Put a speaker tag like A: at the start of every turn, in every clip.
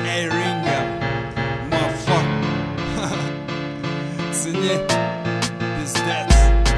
A: Эй, Ринга, мафа. Цени, пиздец.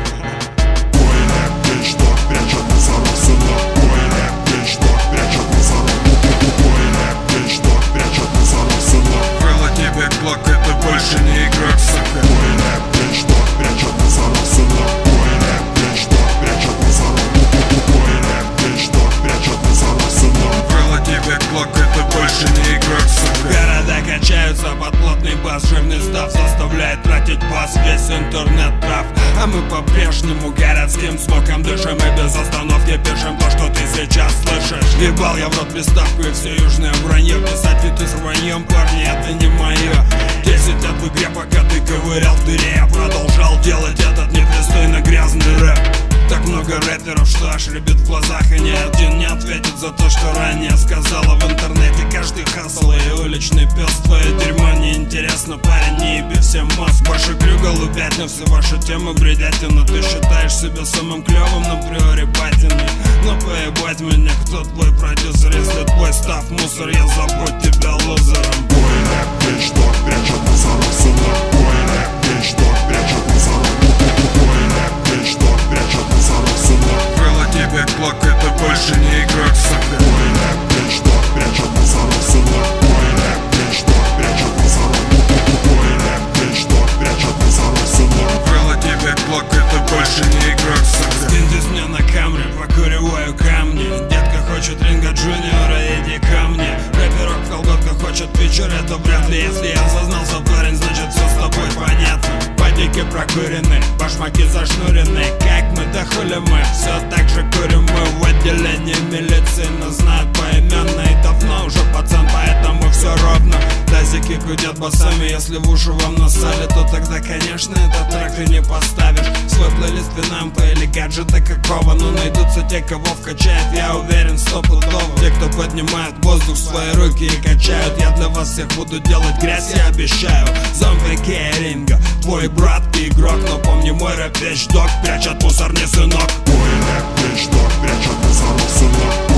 B: Твой рэп вещь, что прячет мусоров, сынок. Твой рэп вещь, что прячет мусоров. Твой рэп вещь, что прячет мусоров, сынок.
C: Было тебе глок, это больше не игрок, сука.
B: Твой рэп вещь, что прячет мусоров, сынок. Твой рэп вещь, что прячет мусоров. Твой рэп вещь, что прячет мусоров, сынок.
C: Было тебе глок, это больше не игрок, сука.
A: Города качаются под плотный бас. Жирный став заставляет тратить бас. Весь интернет прав, а мы по-прежнему городским смоком дышим и без остановки пишем то, что ты сейчас слышишь. Ебал я в рот приставку и все южное вранье. Писать фиты с враньем, парни, это не мое. 10 лет в игре, пока ты ковырял в дыре. Я продолжал делать этот непристойно грязный рэп. Так много рэперов, что аж рябит в глазах. И ни один не ответит за то, что ранее сказала в интернете. Каждый хасл и уличный пес. Твое дерьмо неинтересно, парень, не еби всем мозг. Ваши крюга лупят, но все ваши темы бредятина. Ты считаешь себя самым клевым, на приори батиной. Но поебать меня, кто твой продюсер? Если твой став мусор, я забудь тебя лузером.
B: Твой рэп вещь, что прячет мусоров, сынок. Твой рэп вещь, что прячет мусоров. Твой рэп вещь, что прячет мусоров, сынок.
C: Было тебе глок, это больше не игрок, сука.
B: Твой рэп вещь, что прячет мусоров, сынок. Твой рэп вещь, что прячет мусоров. Твой рэп вещь, что прячет мусоров, сынок.
C: Было тебе глок, это больше не игрок, сука.
A: Скиньтесь мне на камре, покуриваю камни. Детка хочет Ринга Джуниора, иди ко мне. Рэперок в колготках хочет фичер, это вряд ли. Если я зазнался, парень, значит все с тобой понятно. Подики прокурены, башмаки зашнурены. Как мы, да хули мы, все так же курим мы. В отделении милиции нас знают поименно. И давно уже пацан, поэтому все ровно. Тазики гудят басами, если в уши вам насали, то тогда, конечно, этот трек ты не поставишь. Свой плейлист винампа или гаджета какого. Но найдутся те, кого вкачает, я уверен, стопудово. Те, кто поднимает воздух в свои руки и качают. Я для вас всех буду делать грязь, я обещаю. Зомби Ринга, твой брат и игрок. Но помни, мой рэп вещь, док, прячет мусор, не сынок.
B: Твой рэп вещь, что прячет мусоров, сынок.